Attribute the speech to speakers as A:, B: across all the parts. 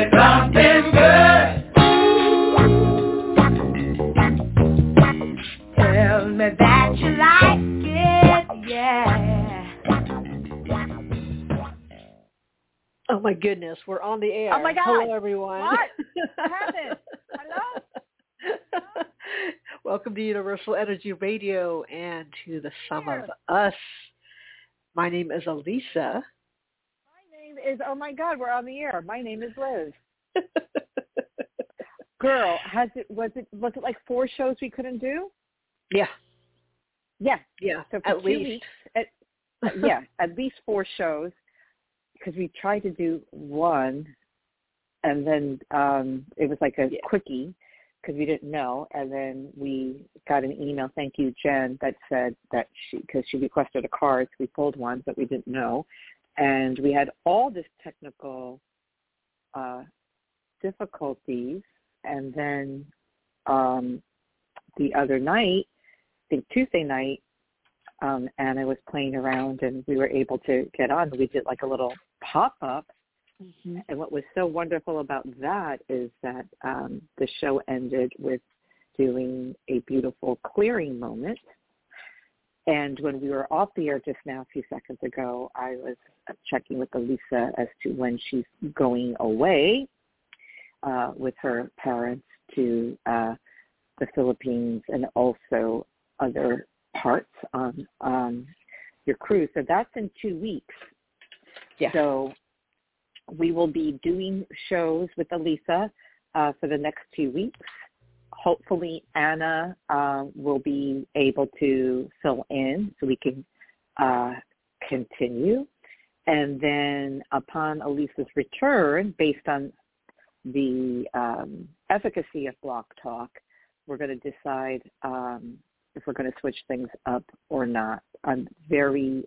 A: something good. Tell me that you like it, yeah.
B: Oh my goodness, we're on the air.
C: Oh my God.
B: Hello, everyone.
C: What happened? Hello?
B: Welcome to Universal Energy Radio and to the Sum of Us. My name is Elisa.
C: My name is, oh my God, we're on the air. My name is Liz. Girl, was it like 4 shows we couldn't do?
B: Yeah.
C: Yeah. So for
B: at
C: 2
B: least.
C: weeks, at least 4 shows, because we tried to do one, and then it was like a quickie, because we didn't know, and then we got an email, thank you, Jen, that said that because she requested a card, so we pulled one, but we didn't know, and we had all this technical difficulties, and then the other night, I think Tuesday night, Anna was playing around, and we were able to get on. We did like a little pop-up. Mm-hmm. And what was so wonderful about that is that the show ended with doing a beautiful clearing moment. And when we were off the air just now, a few seconds ago, I was checking with Elisa as to when she's going away with her parents to the Philippines and also other parts on your cruise. So that's in 2 weeks.
B: Yeah.
C: So we will be doing shows with Elisa for the next 2 weeks. Hopefully Anna will be able to fill in so we can continue. And then upon Elisa's return, based on the efficacy of Block Talk, we're going to decide if we're going to switch things up or not. I'm very...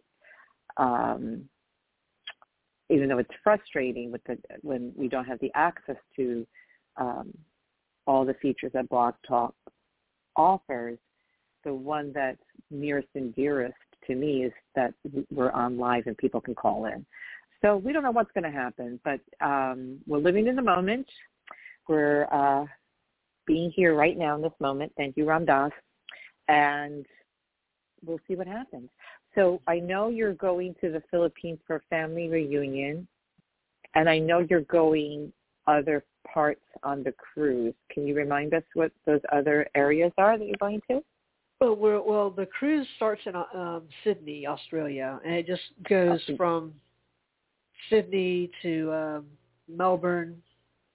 C: even though it's frustrating when we don't have the access to all the features that Blog Talk offers, the one that's nearest and dearest to me is that we're on live and people can call in. So we don't know what's going to happen, but we're living in the moment. We're being here right now in this moment. Thank you, Ram Dass. And we'll see what happens. So I know you're going to the Philippines for a family reunion, and I know you're going other parts on the cruise. Can you remind us what those other areas are that you're going to?
B: Well, the cruise starts in Sydney, Australia, and it just goes from Sydney to Melbourne,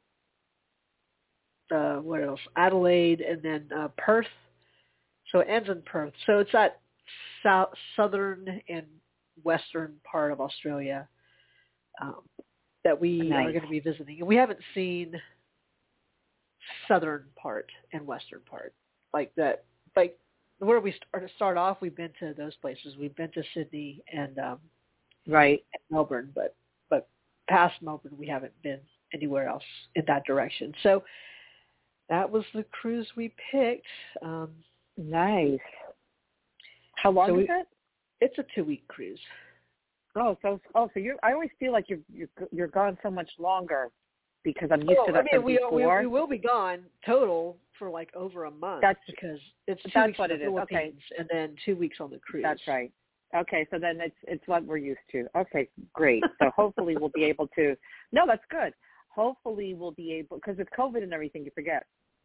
B: what else? Adelaide, and then Perth. So it ends in Perth. So it's that southern and western part of Australia that we are going to be visiting. And we haven't seen southern part and western part like that. Like where we start off, we've been to those places. We've been to Sydney and and Melbourne, but past Melbourne, we haven't been anywhere else in that direction. So that was the cruise we picked.
C: Nice. How long is it?
B: It's a 2-week cruise.
C: So you're. I always feel like you're gone so much longer because I'm used to that from before.
B: We will be gone total for like over a month.
C: That's
B: because it's 2
C: that's
B: weeks
C: what
B: in the
C: it is.
B: Philippines and then 2 weeks on the cruise.
C: That's right. Okay, so then it's what we're used to. Okay, great. So hopefully we'll be able to. No, that's good. Hopefully we'll be able, because with COVID and everything, you forget.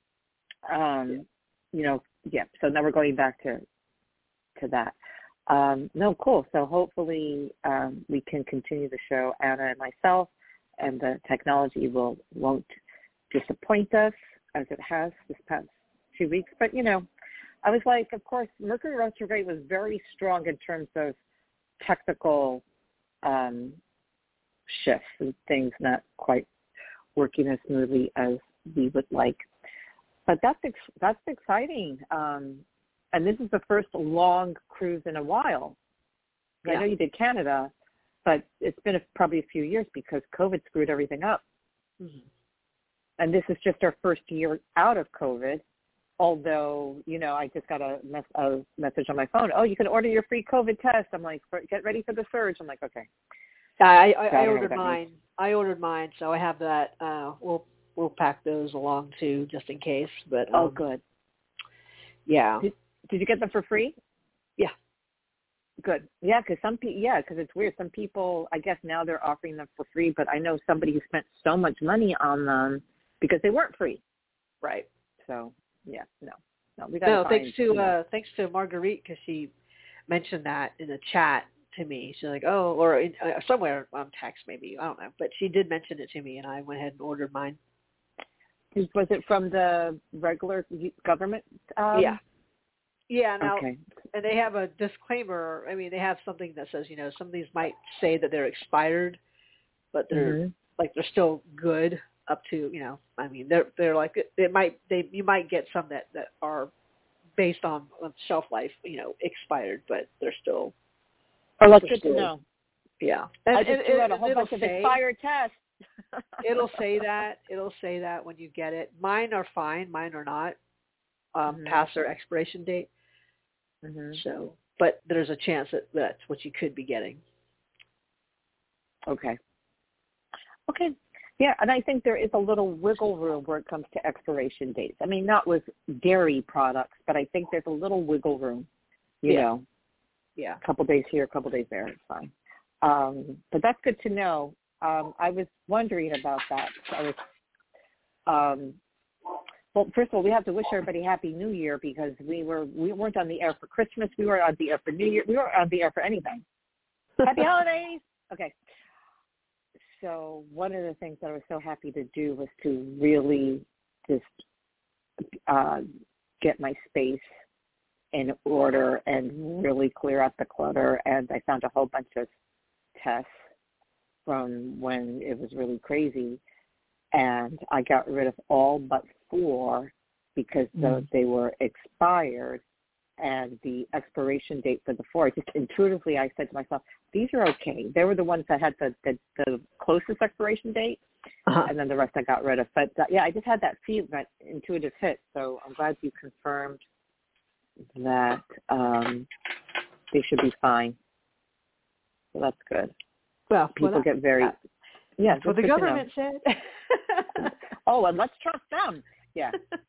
C: So now we're going back to that. No, cool. So hopefully we can continue the show, Anna and myself, and the technology won't disappoint us as it has this past 2 weeks. But, I was like, of course, Mercury retrograde was very strong in terms of technical shifts and things not quite working as smoothly as we would like. But that's exciting. And this is the first long cruise in a while. I know you did Canada, but it's been probably a few years because COVID screwed everything up. Mm-hmm. And this is just our first year out of COVID, although, I just got a message on my phone. Oh, you can order your free COVID test. I'm like, get ready for the surge. I'm like, okay.
B: I ordered mine I ordered mine, so I have that. We'll pack those along too, just in case. But
C: good.
B: Yeah.
C: Did you get them for free?
B: Yeah.
C: Good. Yeah, because because it's weird. Some people, I guess now they're offering them for free, but I know somebody who spent so much money on them because they weren't free.
B: Right.
C: So yeah, no, we got to find.
B: Thanks to Marguerite, because she mentioned that in a chat to me. She's like, oh, or in, somewhere on text maybe, I don't know, but she did mention it to me, and I went ahead and ordered mine.
C: Was it from the regular government?
B: Yeah. Yeah. Now,
C: okay.
B: And they have a disclaimer. I mean, they have something that says, some of these might say that they're expired, but they're they're still good up to, I mean, they're like, you might get some that are based on shelf life, expired, but they're still.
C: Oh, that's good to know.
B: Yeah.
C: I just threw out a whole bunch of expired tests.
B: It'll say that when you get it. Mine are fine. Mine are not past their expiration date. So, but there's a chance that that's what you could be getting.
C: Okay. Yeah, and I think there is a little wiggle room where it comes to expiration dates. I mean, not with dairy products, but I think there's a little wiggle room, you know.
B: Yeah.
C: A couple days here, a couple days there, it's fine. But that's good to know. I was wondering about that. Well, first of all, we have to wish everybody Happy New Year because we weren't on the air for Christmas. We weren't on the air for New Year. We weren't on the air for anything. Happy holidays. Okay. So one of the things that I was so happy to do was to really just get my space in order and really clear out the clutter. And I found a whole bunch of tests from when it was really crazy. And I got rid of all but 4 because they were expired. And the expiration date for the 4, just intuitively I said to myself, these are okay. They were the ones that had the closest expiration date, and then the rest I got rid of. But, I just had that intuitive hit. So I'm glad you confirmed that they should be fine. So that's good.
B: Well,
C: people get very... Yeah,
B: that's what the government said.
C: Oh, and let's trust them. Yeah.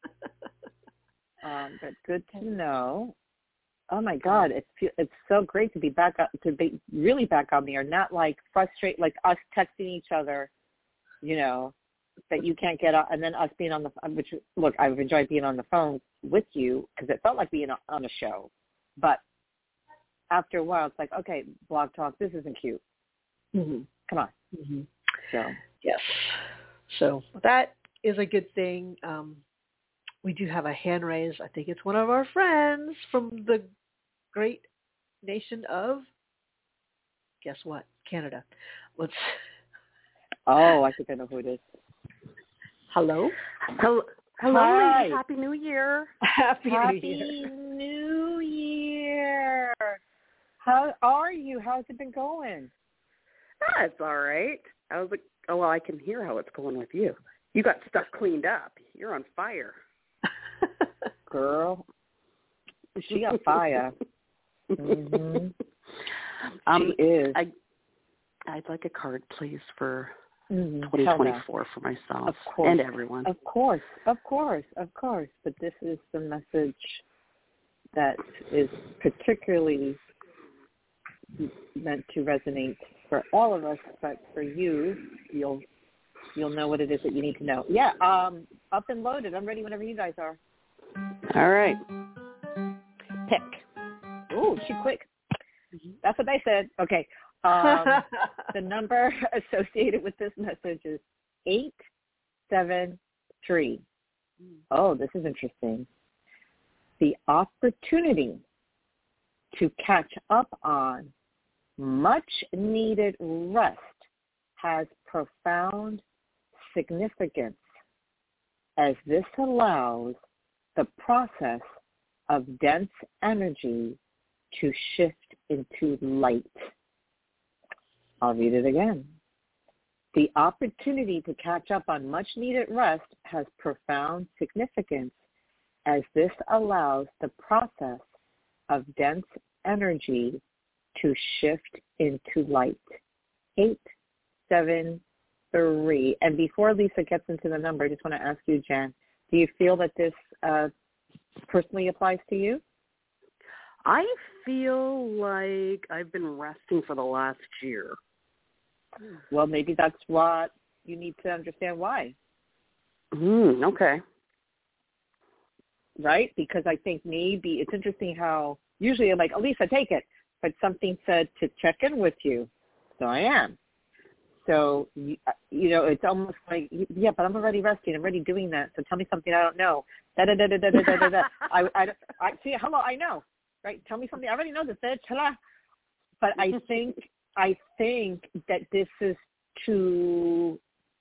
C: But good to know. Oh my God, it's so great to be really back on the air. Not like frustrate, like us texting each other, that you can't get on, and then us being on the. Which look, I've enjoyed being on the phone with you because it felt like being on a show, but after a while, it's like, okay, Blog Talk, this isn't cute. Come on. So
B: yes. So that is a good thing. We do have a hand raised. I think it's one of our friends from the great nation of, guess what? Canada. Let's.
C: Oh, I think I know who it is.
B: Hello.
D: Hello,
C: Hi.
D: ladies. Happy New Year.
B: Happy
C: New Year. How are you? How's it been going?
D: It's all right. I was like, oh, well, I can hear how it's going with you. You got stuff cleaned up. You're on fire.
C: Girl, she got fire. She is.
D: I'd like a card, please, for 2024 for myself and everyone.
C: Of course. But this is the message that is particularly meant to resonate for all of us, but for you, you'll know what it is that you need to know. Yeah, up and loaded. I'm ready whenever you guys are.
D: All right. Pick.
C: Ooh, she quick. That's what they said. Okay. The number associated with this message is 873. Oh, this is interesting. The opportunity to catch up on much-needed rest has profound significance as this allows the process of dense energy to shift into light. I'll read it again. The opportunity to catch up on much-needed rest has profound significance as this allows the process of dense energy to shift into light. 873. 3. And before Lisa gets into the number, I just want to ask you, Jan, do you feel that this personally applies to you?
D: I feel like I've been resting for the last year.
C: Well, maybe that's what you need to understand why.
D: Okay.
C: Right? Because I think maybe it's interesting how usually I'm like, Elisa, take it. But something said to check in with you. So I am. So, it's almost like, yeah, but I'm already resting. I'm already doing that. So tell me something I don't know. Da-da-da-da-da-da-da-da. I see, hello, I know. Right? Tell me something. I already know this. But I think that this is to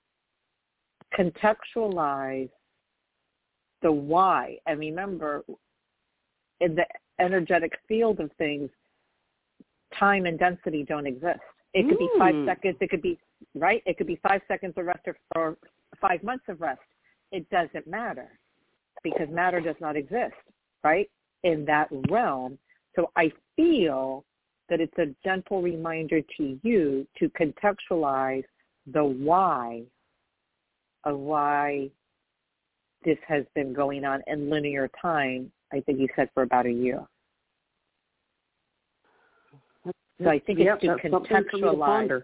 C: contextualize the why. And remember, in the energetic field of things, time and density don't exist. It could be 5 seconds. It could be, right? It could be 5 seconds of rest or 5 months of rest. It doesn't matter because matter does not exist, right, in that realm. So I feel that it's a gentle reminder to you to contextualize the why of why this has been going on in linear time, I think you said for about a year. So I think it's to contextualize.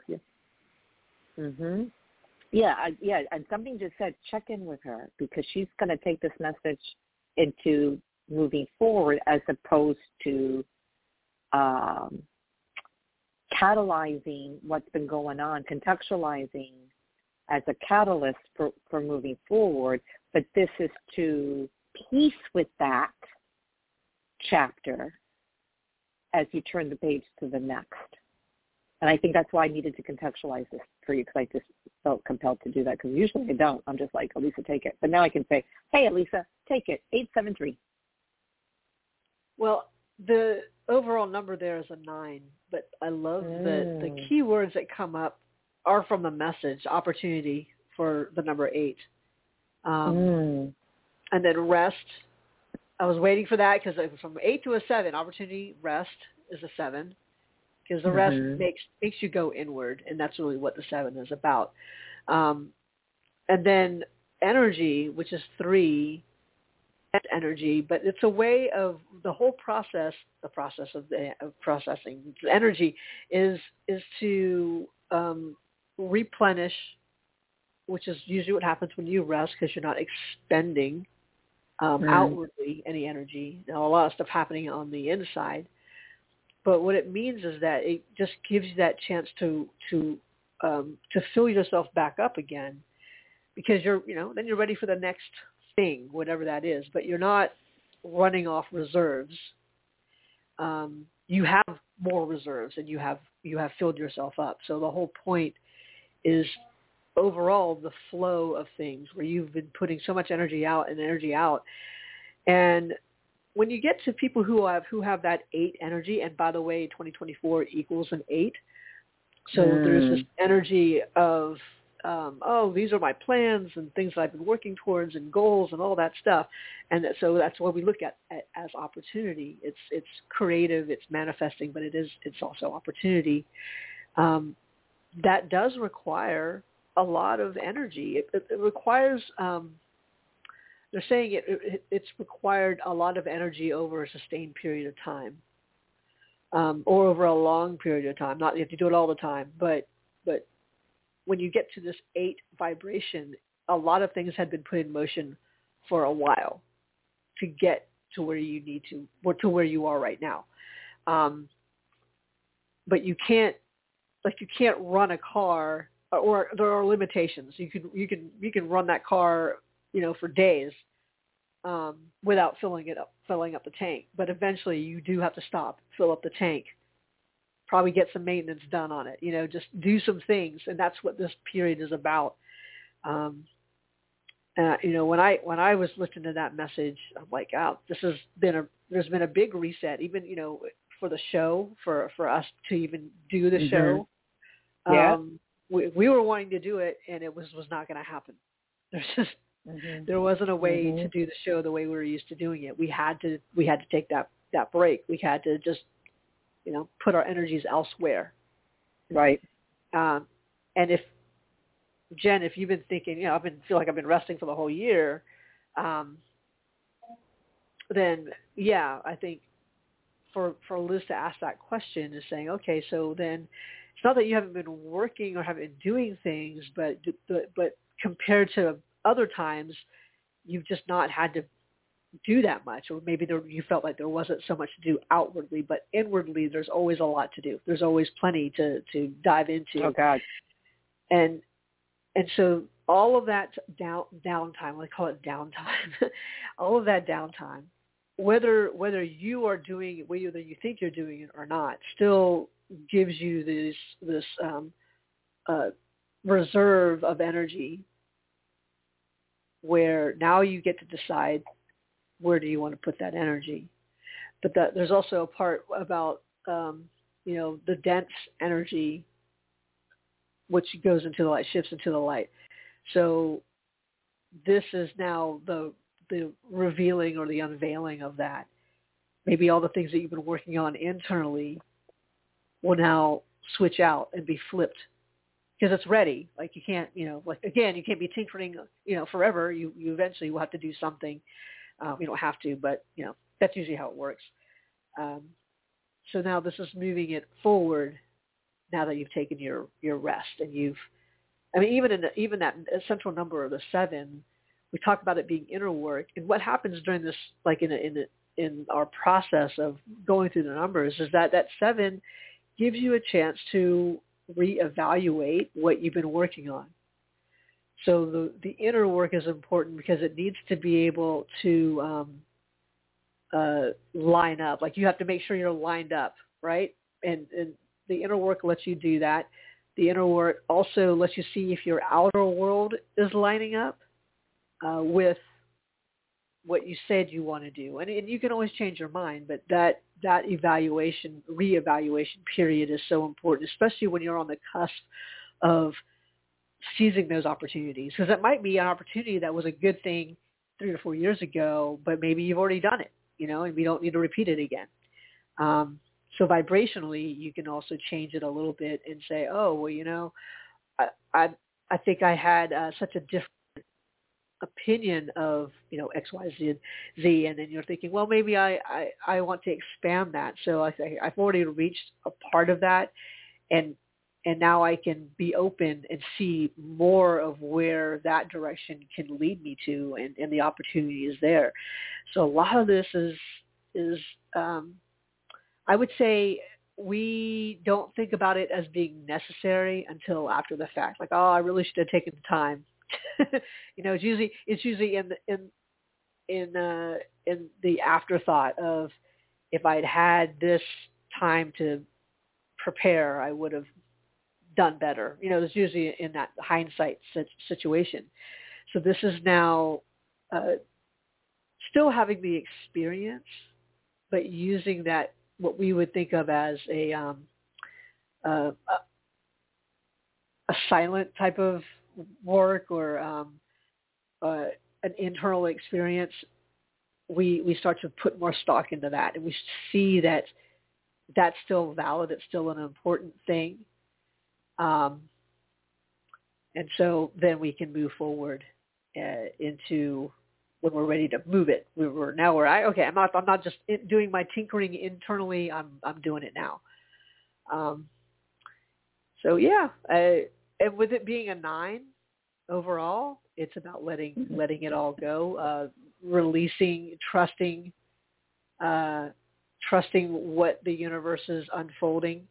C: Yeah, and something just said check in with her because she's going to take this message into moving forward as opposed to catalyzing what's been going on, contextualizing as a catalyst for moving forward. But this is to piece with that chapter as you turn the page to the next. And I think that's why I needed to contextualize this for you because I just felt compelled to do that because usually I don't. I'm just like, Elisa, take it. But now I can say, hey, Elisa, take it, 873.
B: Well, the overall number there is a 9, but I love that the key words that come up are from the message, opportunity for the number 8. And then rest. I was waiting for that because from 8 to a 7, opportunity, rest is a 7 because the rest makes you go inward, and that's really what the 7 is about. And then energy, which is 3, energy, but it's a way of the whole process, the process of processing. Energy is to replenish, which is usually what happens when you rest because you're not expending outwardly any energy. Now, a lot of stuff happening on the inside, but what it means is that it just gives you that chance to fill yourself back up again because then you're ready for the next thing, whatever that is, but you're not running off reserves. You have more reserves and you have filled yourself up. So the whole point is overall the flow of things where you've been putting so much energy out. And when you get to people who have that 8 energy, and by the way, 2024 equals an 8. So there's this energy of, these are my plans and things that I've been working towards and goals and all that stuff. And so that's what we look at as opportunity. It's creative, it's manifesting, but it's also opportunity. That does require a lot of energy. It requires, they're saying it's required a lot of energy over a sustained period of time, or over a long period of time. Not you have to do it all the time, but when you get to this 8 vibration, a lot of things had been put in motion for a while to get to where you need to, or to where you are right now. But you can't run a car, or there are limitations. You can run that car, for days, without filling up the tank. But eventually you do have to stop, fill up the tank, probably get some maintenance done on it, just do some things. And that's what this period is about. When I was listening to that message, I'm like, there's been a big reset, even, for the show, for us to even do the show.
C: Yeah.
B: We were wanting to do it, and it was not going to happen. There's just, there wasn't a way to do the show the way we were used to doing it. We had to take that break. We had to just, put our energies elsewhere.
C: Right.
B: And if Jen, if you've been thinking, feel like I've been resting for the whole year, then yeah, I think for Liz to ask that question is saying, okay, so then it's not that you haven't been working or haven't been doing things, but compared to other times, you've just not had to do that much, or maybe you felt like there wasn't so much to do outwardly, but inwardly there's always a lot to do. There's always plenty to dive into.
C: Oh God.
B: And so all of that downtime, I call it downtime, all of that downtime, whether you are doing it, whether you think you're doing it or not, still gives you this reserve of energy where now you get to decide where do you want to put that energy. But there's also a part about the dense energy, which goes into the light, shifts into the light. So this is now the revealing or the unveiling of that. Maybe all the things that you've been working on internally will now switch out and be flipped because it's ready. Like you can't, you can't be tinkering, forever. You eventually will have to do something. You don't have to, but that's usually how it works. So now this is moving it forward. Now that you've taken your rest, and even that essential number of the 7, we talk about it being inner work. And what happens during this, like in our process of going through the numbers, is that 7 gives you a chance to reevaluate what you've been working on. So the inner work is important because it needs to be able to line up. Like you have to make sure you're lined up, right? And the inner work lets you do that. The inner work also lets you see if your outer world is lining up with what you said you want to do. And you can always change your mind, but that reevaluation period is so important, especially when you're on the cusp of seizing those opportunities. Because it might be an opportunity that was a good thing 3 or 4 years ago, but maybe you've already done it, and we don't need to repeat it again. So vibrationally, you can also change it a little bit and say, oh, well, I think I had such a different opinion of, X, Y, Z, and then you're thinking, well, maybe I want to expand that. So I think I've already reached a part of that, and now I can be open and see more of where that direction can lead me to, and the opportunity is there. So a lot of this is I would say we don't think about it as being necessary until after the fact. Like, oh, I really should have taken the time. It's usually in the afterthought of, if I'd had this time to prepare, I would have done better. It's usually in that hindsight situation. So this is now still having the experience, but using that, what we would think of as a silent type of work, or an internal experience. We start to put more stock into that, and we see that that's still valid. It's still an important thing. And so then we can move forward into when we're ready to move it. I'm not just doing my tinkering internally. I'm doing it now. So yeah, and with it being a 9 overall, it's about letting it all go, releasing, trusting what the universe is unfolding,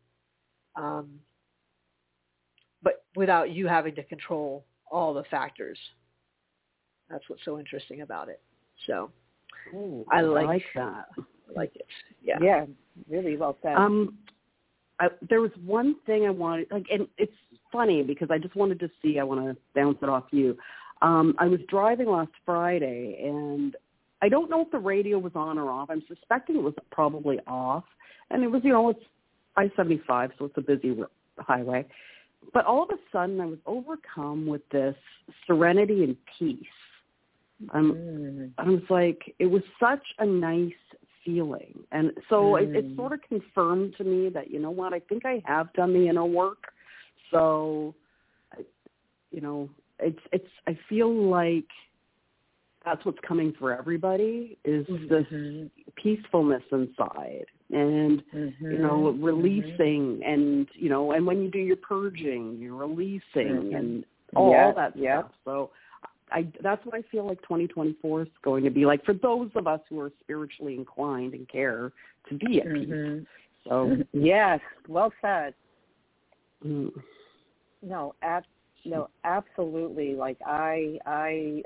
B: but without you having to control all the factors. That's what's so interesting about it. So I like that. I like it. Yeah.
C: Yeah, really well said.
D: There was one thing I wanted, and it's funny because I just wanted to see, I want to bounce it off you. I was driving last Friday, and I don't know if the radio was on or off. I'm suspecting it was probably off. And it was, it's I-75, so it's a busy highway. But all of a sudden, I was overcome with this serenity and peace. I was like, it was such a nice feeling. And so it sort of confirmed to me that, I think I have done the inner work. So I feel like that's what's coming for everybody is this peacefulness inside and, releasing and, and when you do your purging, you're releasing and all that stuff. So that's what I feel like 2024 is going to be like for those of us who are spiritually inclined and care to be at peace. So
C: yes, well said.
D: Mm.
C: No, absolutely. Like I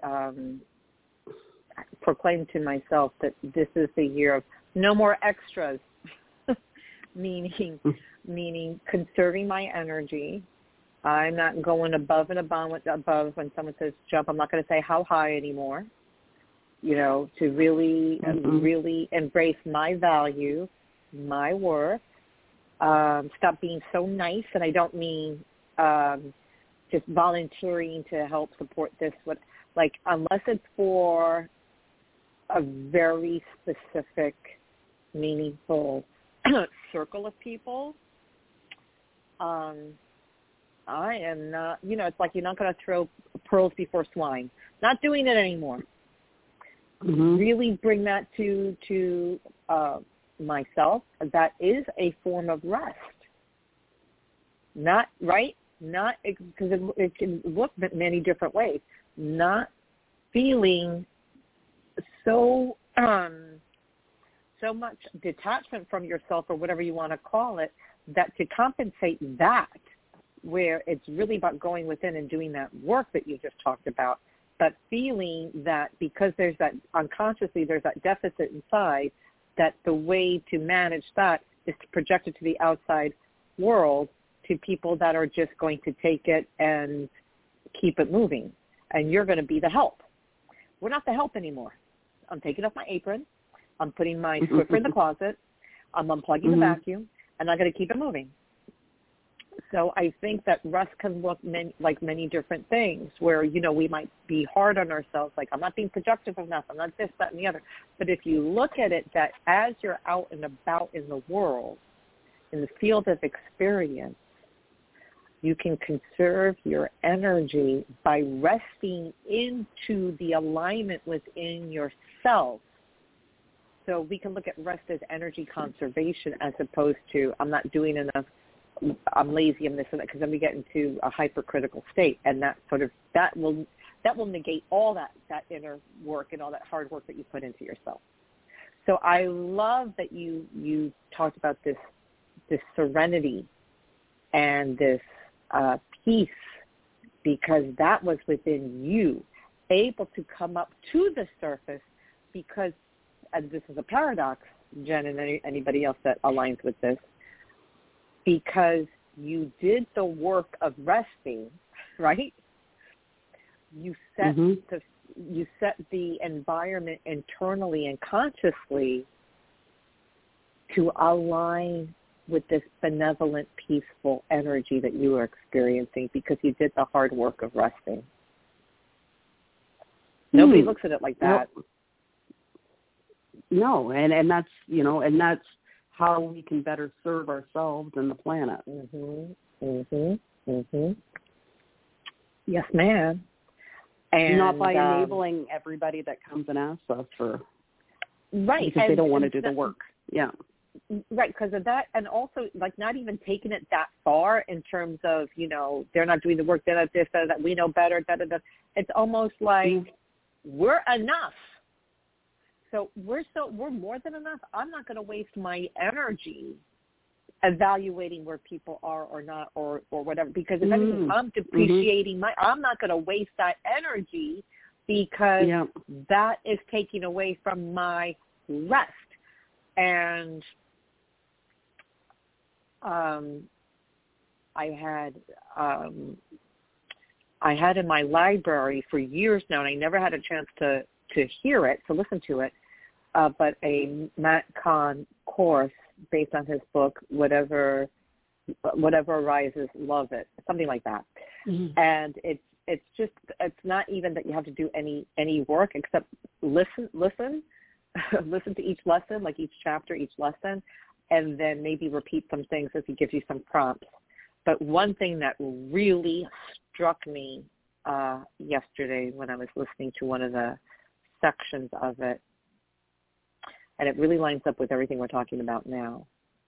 C: proclaim to myself that this is the year of no more extras, meaning conserving my energy. I'm not going above and above when someone says jump. I'm not going to say how high anymore. To really embrace my value, my worth. Stop being so nice, and I don't mean just volunteering to help support this. Unless it's for a very specific, meaningful circle of people, I am not, it's like you're not going to throw pearls before swine. Not doing it anymore. Mm-hmm. Really bring that to myself. That is a form of rest. Not, right? Not, because it can look many different ways. Not feeling so much detachment from yourself or whatever you want to call it, that to compensate that, where it's really about going within and doing that work that you just talked about, but feeling that because there's that unconsciously, there's that deficit inside, that the way to manage that is to project it to the outside world, to people that are just going to take it and keep it moving. And you're going to be the help. We're not the help anymore. I'm taking off my apron. I'm putting my Swiffer in the closet. I'm unplugging the vacuum, and I'm going to keep it moving. So I think that rest can look like many different things where, we might be hard on ourselves, like I'm not being productive enough, I'm not this, that, and the other. But if you look at it that as you're out and about in the world, in the field of experience, you can conserve your energy by resting into the alignment within yourself. So we can look at rest as energy conservation as opposed to I'm not doing enough, I'm lazy, I'm this and that, because then we get into a hypercritical state, and that will negate all that inner work and all that hard work that you put into yourself. So I love that you talked about this serenity and this peace, because that was within you, able to come up to the surface, because, and this is a paradox, Jen, and anybody else that aligns with this, because you did the work of resting, right? You set the environment internally and consciously to align with this benevolent, peaceful energy that you are experiencing, because you did the hard work of resting. Nobody looks at it like that.
D: No, and that's, and that's how we can better serve ourselves and the planet.
C: Yes, ma'am. And
D: not by enabling everybody that comes and asks us for,
C: right,
D: because they don't want to do the work. Yeah.
C: Right, because of that, and also like not even taking it that far in terms of, they're not doing the work, they're not this, that we know better, da-da-da. It's almost like we're enough. So we're more than enough. I'm not going to waste my energy evaluating where people are or not or whatever, because if anything, I'm depreciating I'm not going to waste that energy, because that is taking away from my rest. And I had in my library for years now, and I never had a chance to hear it, to listen to it, but a Matt Kahn course based on his book, Whatever Arises, Love It, something like that. And it's not even that you have to do any work except listen to each lesson, like each chapter, each lesson, and then maybe repeat some things as he gives you some prompts. But one thing that really struck me yesterday when I was listening to one of the sections of it, and it really lines up with everything we're talking about now.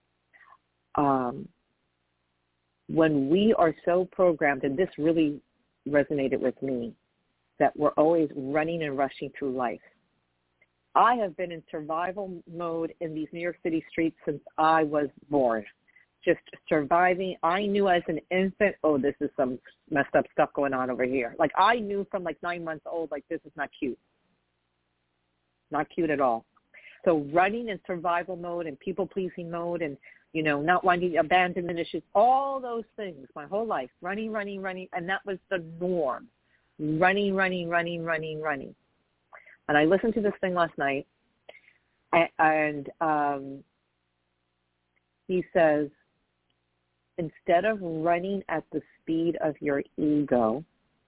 C: When we are so programmed, and this really resonated with me, that we're always running and rushing through life. I have been in survival mode in these New York City streets since I was born, just surviving. I knew as an infant, oh, this is some messed up stuff going on over here. Like I knew from like 9 months old, like this is not cute. Not cute at all. So running in survival mode and people-pleasing mode and, you know, not wanting abandonment issues, all those things, my whole life, running, and that was the norm. Running. And I listened to this thing last night, and he says, instead of running at the speed of your ego,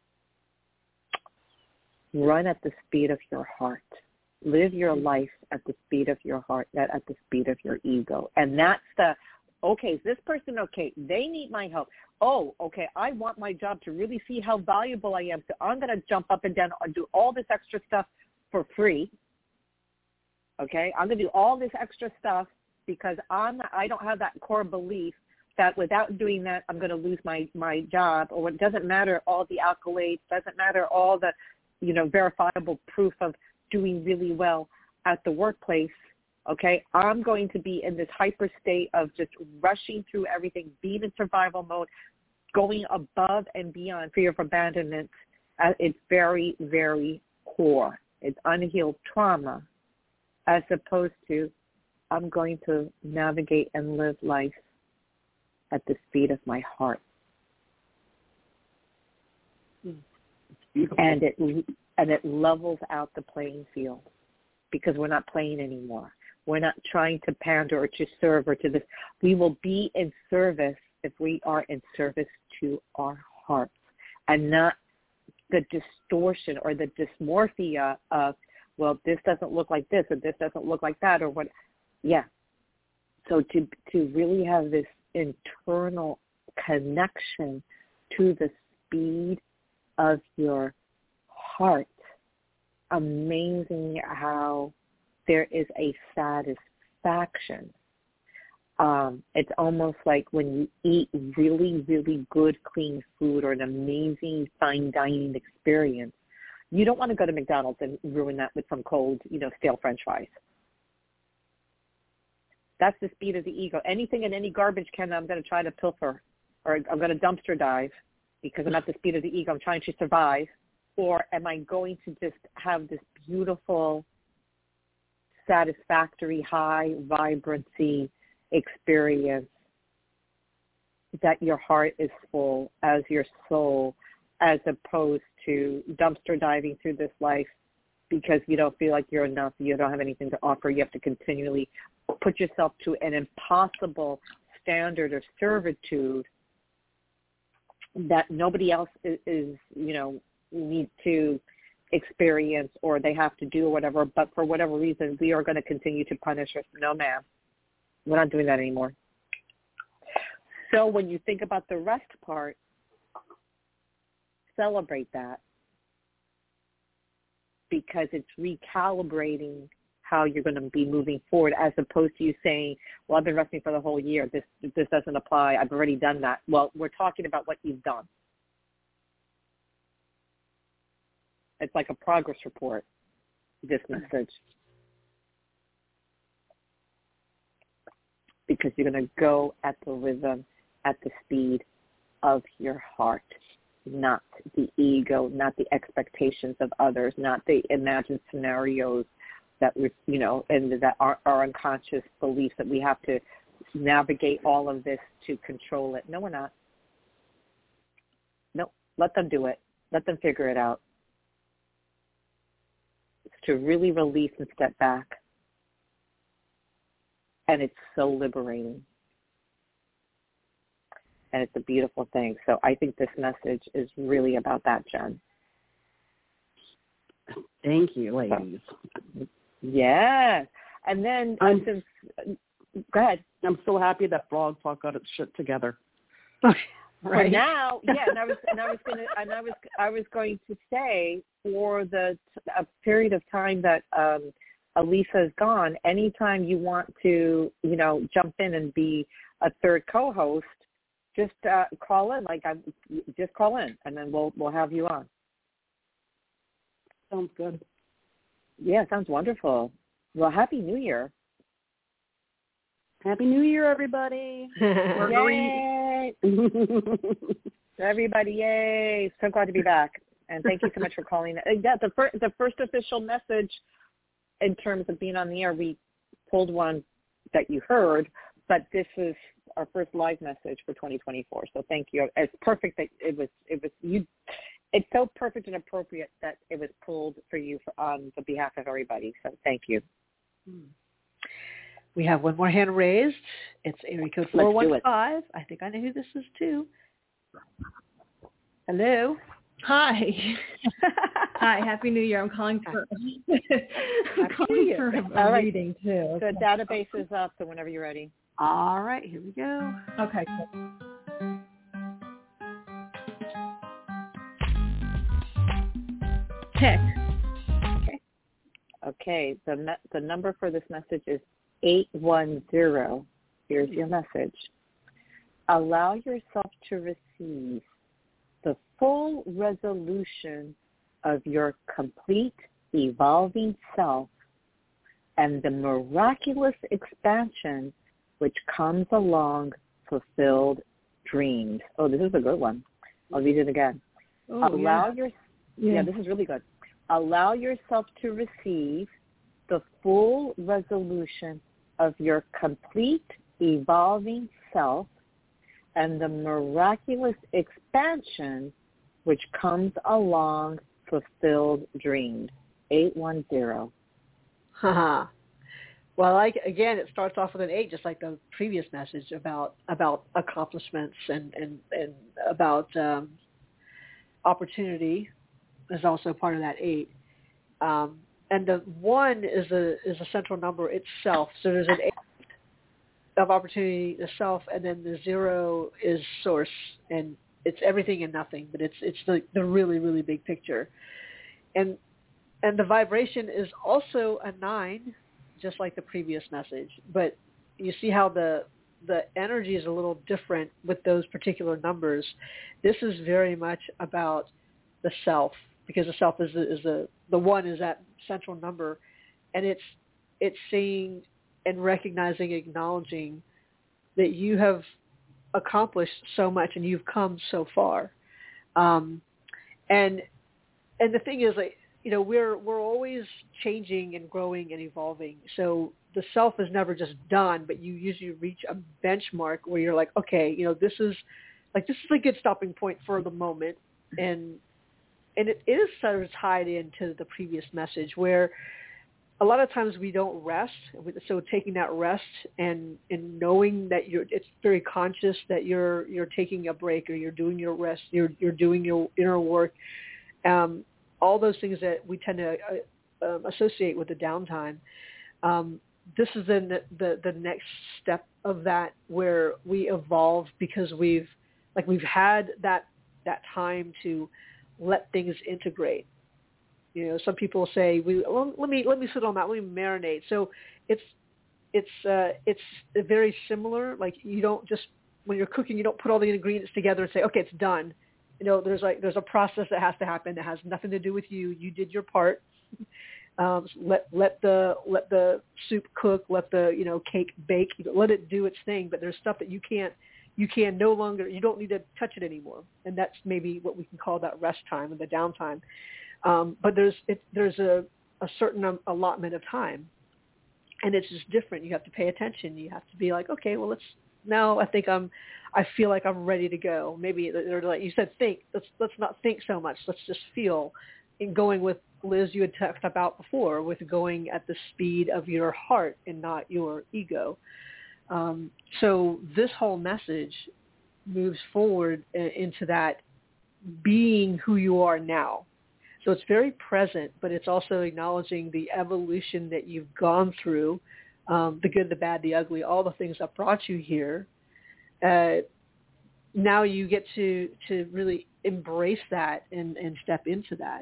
C: run at the speed of your heart. Live your life at the speed of your heart, not at the speed of your ego. And that's the, okay, is this person okay? They need my help. Oh, okay, I want my job to really see how valuable I am, so I'm going to jump up and down and do all this extra stuff for free. Okay, I'm going to do all this extra stuff because I don't have that core belief that without doing that, I'm going to lose my job, or it doesn't matter all the accolades, doesn't matter all the, you know, verifiable proof of doing really well at the workplace. Okay, I'm going to be in this hyper state of just rushing through everything, being in survival mode, going above and beyond fear of abandonment at its very, very core. It's unhealed trauma, as opposed to I'm going to navigate and live life at the speed of my heart. And it levels out the playing field because we're not playing anymore. We're not trying to pander or to serve or to this. We will be in service if we are in service to our hearts and not the distortion or the dysmorphia of, well, this doesn't look like this or this doesn't look like that or what. Yeah. So to really have this internal connection to the speed of your heart, amazing how there is a satisfaction. It's almost like when you eat really, really good, clean food or an amazing fine dining experience, you don't want to go to McDonald's and ruin that with some cold, you know, stale French fries. That's the speed of the ego. Anything in any garbage can I'm going to try to pilfer, or I'm going to dumpster dive because I'm at the speed of the ego. I'm trying to survive. Or am I going to just have this beautiful, satisfactory, high vibrancy experience that your heart is full as your soul, as opposed to dumpster diving through this life because you don't feel like you're enough, you don't have anything to offer, you have to continually put yourself to an impossible standard of servitude that nobody else is you know, need to experience or they have to do or whatever, but for whatever reason, we are going to continue to punish us. No, ma'am. We're not doing that anymore. So when you think about the rest part, celebrate that because it's recalibrating how you're going to be moving forward as opposed to you saying, well, I've been resting for the whole year. This doesn't apply. I've already done that. Well, we're talking about what you've done. It's like a progress report, this message. Because you're going to go at the rhythm, at the speed of your heart, not the ego, not the expectations of others, not the imagined scenarios that we, you know, and that are our unconscious beliefs that we have to navigate all of this to control it. No, we're not. No, let them do it. Let them figure it out. It's to really release and step back. And it's so liberating. And it's a beautiful thing. So I think this message is really about that, Jen.
D: Thank you, ladies.
C: Yeah. And then, go ahead.
D: I'm so happy that Blog Talk got its shit together.
B: Right.
C: For now, yeah, and I was going to say for a period of time that Elisa is gone, anytime you want to, jump in and be a third co-host, just call in. Just call in, and then we'll have you on.
D: Sounds good.
C: Yeah, sounds wonderful. Well, Happy New Year.
D: Happy New Year, everybody.
C: Yay! Everybody, yay. So glad to be back. And thank you so much for calling. Yeah, the first official message in terms of being on the air, we pulled one that you heard, but this is our first live message for 2024. So thank you. It's perfect that it was you. It's so perfect and appropriate that it was pulled for you on the behalf of everybody. So thank you.
B: We have one more hand raised. It's area code 415. I think I know who this is too. Hello.
E: Hi. Hi. Happy New Year. I'm calling for a reading too.
C: The database is up, so whenever you're ready.
B: All right. Here we go.
E: Okay. Pick.
C: Okay. The number for this message is 810. Here's your message. Allow yourself to receive the full resolution of your complete evolving self and the miraculous expansion which comes along fulfilled dreams. Oh, this is a good one. I'll read it again. This is really good. Allow yourself to receive the full resolution of your complete evolving self and the miraculous expansion which comes along fulfilled dreams. 810.
B: Haha. Well, again, it starts off with an 8, just like the previous message about accomplishments and about opportunity is also part of that 8. And the 1 is a central number itself. So there's an 8 of opportunity, the self, and then the 0 is source, and it's everything and nothing. But it's the really, really big picture, and the vibration is also a 9, just like the previous message. But you see how the energy is a little different with those particular numbers. This is very much about the self, because the self is the 1 is that central number, and it's seeing and recognizing, acknowledging that you have accomplished so much and you've come so far. And the thing is, we're always changing and growing and evolving. So the self is never just done, but you usually reach a benchmark where you're like, okay, this is a good stopping point for the moment. And it is sort of tied into the previous message where a lot of times we don't rest. So taking that rest and knowing that it's very conscious that you're taking a break, or you're doing your rest, you're doing your inner work. All those things that we tend to associate with the downtime. This is then the next step of that, where we evolve because we've had that time to let things integrate. Some people say, let me sit on that, let me marinate. So it's very similar. Like, you don't just, when you're cooking, you don't put all the ingredients together and say, okay, it's done. There's a process that has to happen that has nothing to do with you. You did your part. Let the soup cook, let the cake bake, let it do its thing. But there's stuff that you can no longer, you don't need to touch it anymore. And that's maybe what we can call that rest time and the downtime. But there's a certain allotment of time, and it's just different. You have to pay attention. You have to be like, okay, well, I feel like I'm ready to go. Maybe they're like you said, think. Let's not think so much. Let's just feel. And going with Liz, you had talked about before, with going at the speed of your heart and not your ego. So this whole message moves forward into that being who you are now. So it's very present, but it's also acknowledging the evolution that you've gone through, the good, the bad, the ugly, all the things that brought you here. now you get to really embrace that and step into that.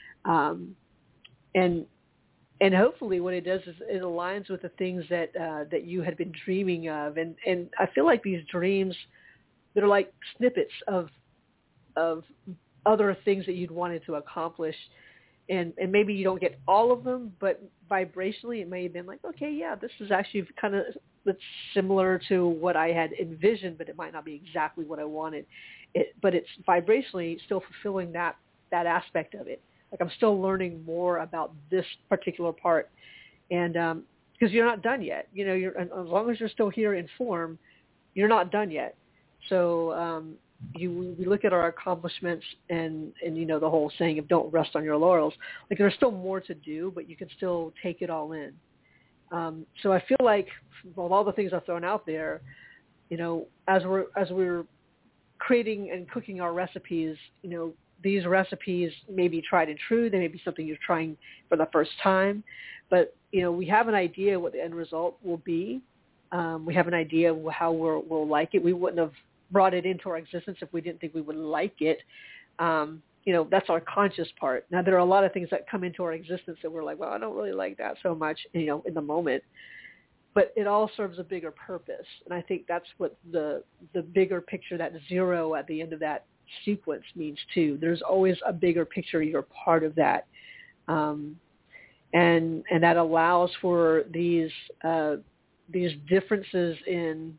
B: And hopefully what it does is it aligns with the things that you had been dreaming of. And I feel like these dreams, they're like snippets of other things that you'd wanted to accomplish. And maybe you don't get all of them, but vibrationally it may have been like, okay, yeah, this is actually kind of similar to what I had envisioned, but it might not be exactly what I wanted. But it's vibrationally still fulfilling that aspect of it. Like I'm still learning more about this particular part, and because you're not done yet. You know, as long as you're still here in form, you're not done yet. So we look at our accomplishments and you know the whole saying of don't rest on your laurels. Like there's still more to do, but you can still take it all in. So I feel like of all the things I've thrown out there, you know, as we're creating and cooking our recipes, you know, these recipes may be tried and true. They may be something you're trying for the first time, but you know, we have an idea what the end result will be. We have an idea of how we'll like it. We wouldn't have brought it into our existence if we didn't think we would like it. You know, that's our conscious part. Now, there are a lot of things that come into our existence that we're like, well, I don't really like that so much, you know, in the moment. But it all serves a bigger purpose. And I think that's what the bigger picture, that zero at the end of that sequence means too. There's always a bigger picture. You're part of that. And that allows for these differences in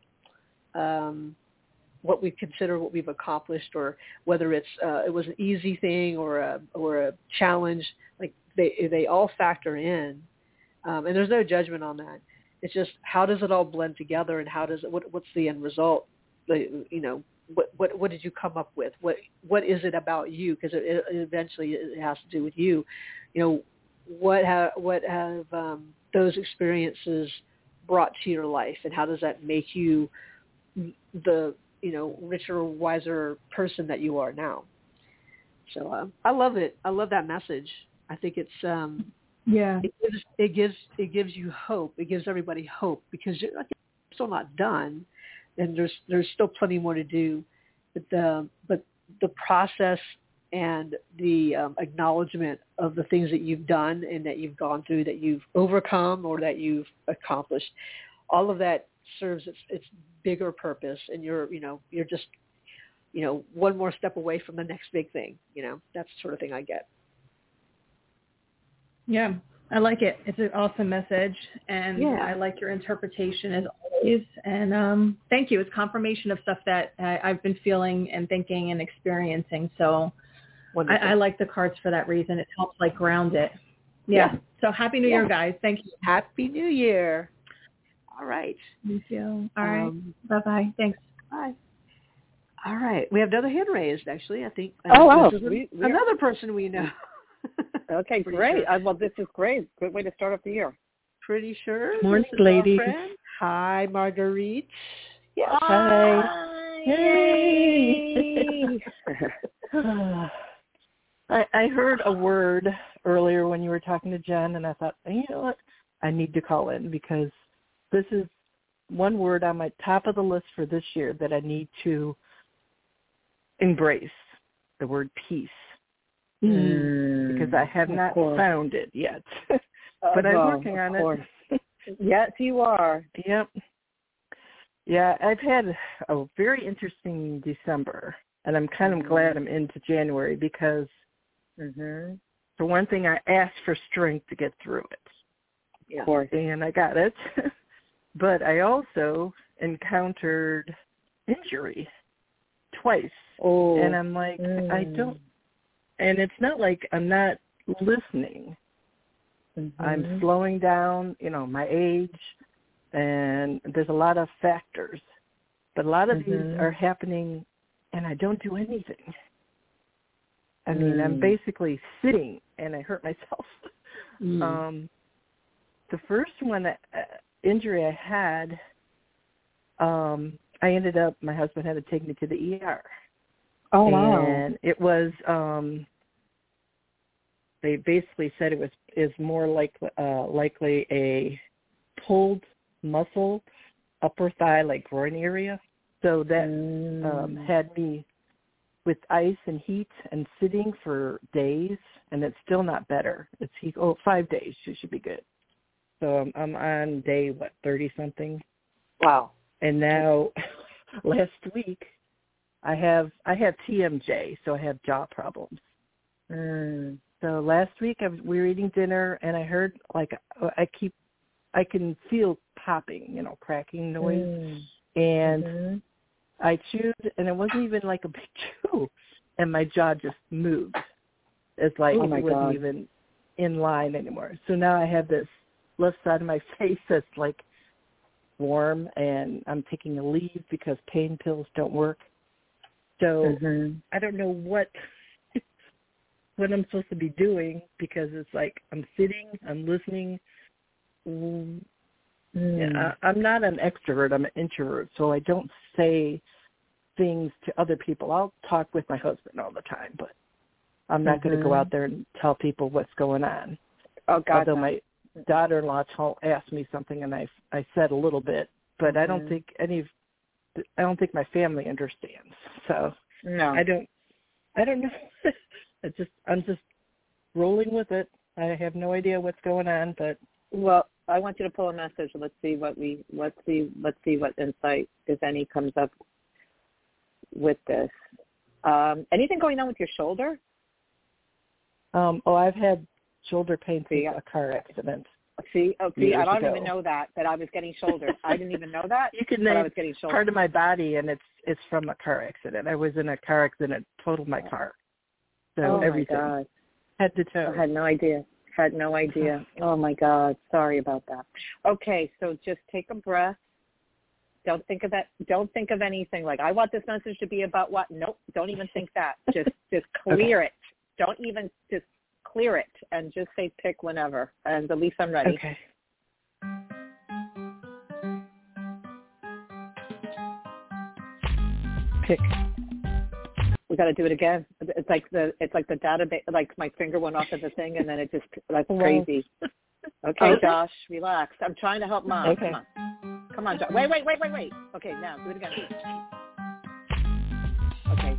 B: what we consider what we've accomplished, or whether it was an easy thing or a challenge. Like they all factor in, and there's no judgment on that. It's just how does it all blend together, and how does it? What's the end result? You know, what did you come up with? What is it about you? Because it eventually it has to do with you. You know, what have those experiences brought to your life, and how does that make you the richer, wiser person that you are now? So I love it. I love that message. I think it's it gives you hope. It gives everybody hope because you're still not done, and there's still plenty more to do. But the process and the acknowledgement of the things that you've done and that you've gone through, that you've overcome or that you've accomplished, all of that serves its bigger purpose, and you're just one more step away from the next big thing. That's the sort of thing I get.
E: Yeah, I like it. It's an awesome message, and I like your interpretation as always. And thank you. It's confirmation of stuff that I've been feeling and thinking and experiencing. So I like the cards for that reason. It helps ground it. Yeah. So happy New Year, guys. Thank you.
B: Happy New Year. All right.
E: You too. All right. Bye-bye. Thanks.
B: Bye. All right. We have another hand raised, actually. I think
C: wow.
B: This is another person we know.
C: Okay, great.
B: Sure.
C: Well, this is great. Good way to start off the year.
B: Pretty sure.
F: Morning, ladies.
B: Hi, Marguerite.
F: Yes. Hi.
C: Hey.
F: I heard a word earlier when you were talking to Jen, and I thought, you know what? I need to call in because this is one word on my top of the list for this year that I need to embrace, the word peace. Because I have not found it yet. But I'm working on it.
C: Yes, you are.
F: Yep. Yeah, I've had a very interesting December, and I'm kind of glad I'm into January because, for one thing, I asked for strength to get through it.
C: Yeah. Of course.
F: And I got it. But I also encountered injury twice.
C: Oh.
F: And I'm like, I don't. And it's not like I'm not listening. I'm slowing down, my age, and there's a lot of factors. But a lot of these are happening, and I don't do anything. I mean, I'm basically sitting, and I hurt myself. The first injury I had, I ended up, my husband had to take me to the ER.
C: Oh, wow.
F: And it was, they basically said it is more likely a pulled muscle, upper thigh, groin area. So that had me with ice and heat and sitting for days, and it's still not better. It's 5 days. She should be good. So I'm on day 30-something.
B: Wow.
F: And now, last week, I have TMJ, so I have jaw problems. So last week we were eating dinner, and I heard I can feel popping, cracking noise, and I chewed, and it wasn't even like a big chew, and my jaw just moved. It's like it wasn't even in line anymore. So now I have this left side of my face that's like warm, and I'm taking a leave because pain pills don't work. So I don't know what I'm supposed to be doing, because it's like I'm sitting, I'm listening. I'm not an extrovert, I'm an introvert, so I don't say things to other people. I'll talk with my husband all the time, but I'm not going to go out there and tell people what's going on.
C: Oh, God.
F: Although my daughter-in-law asked me something, and I said a little bit, but I don't think my family understands. So
C: no,
F: I don't know. I'm just rolling with it. I have no idea what's going on, but
C: well, I want you to pull a message. Let's see what insight, if any, comes up with this. Anything going on with your shoulder?
F: I've had shoulder pain since a car accident.
C: I don't even know that I was getting shoulder. I didn't even know that.
F: You can
C: name
F: I
C: was getting shoulder.
F: Part of my body, and it's from a car accident. I was in a car accident, totaled my car. So everything,
C: my God.
F: Head to toe.
C: I had no idea. Oh my God, sorry about that. Okay, so just take a breath. Don't think of that. Don't think of anything like, I want this message to be about what. Nope, don't even think that. Just clear it. Don't even, just clear it, and just say pick whenever. And Elise, I'm ready.
F: Okay. Pick.
C: We got to do it again. It's like the database. Like my finger went off of the thing, and then it just, that's crazy. Okay, Josh, relax. I'm trying to help Mom.
F: Okay.
C: Come on, Josh. Wait. Okay, now do it again. Okay.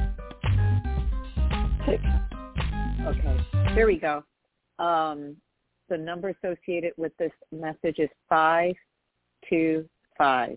F: Pick.
C: Okay, here we go. The number associated with this message is 525.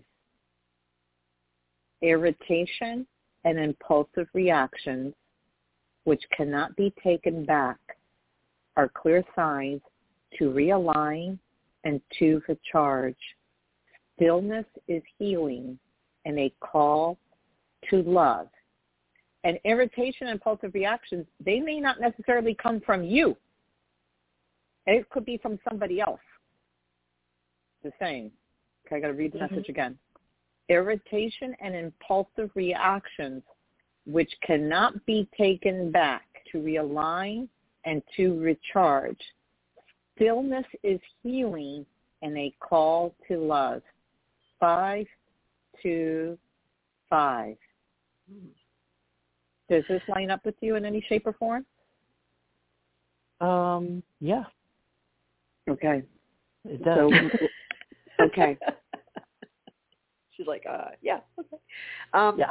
C: Irritation and impulsive reactions, which cannot be taken back, are clear signs to realign and to recharge. Stillness is healing and a call to love. And irritation and impulsive reactions, they may not necessarily come from you. It could be from somebody else. The same. Okay, I got to read the message again. Irritation and impulsive reactions, which cannot be taken back, to realign and to recharge. Stillness is healing and a call to love. 525. Does this line up with you in any shape or form?
F: Yeah.
C: Okay.
F: It does.
C: So, okay.
B: She's like, yeah. Okay.
F: Yeah.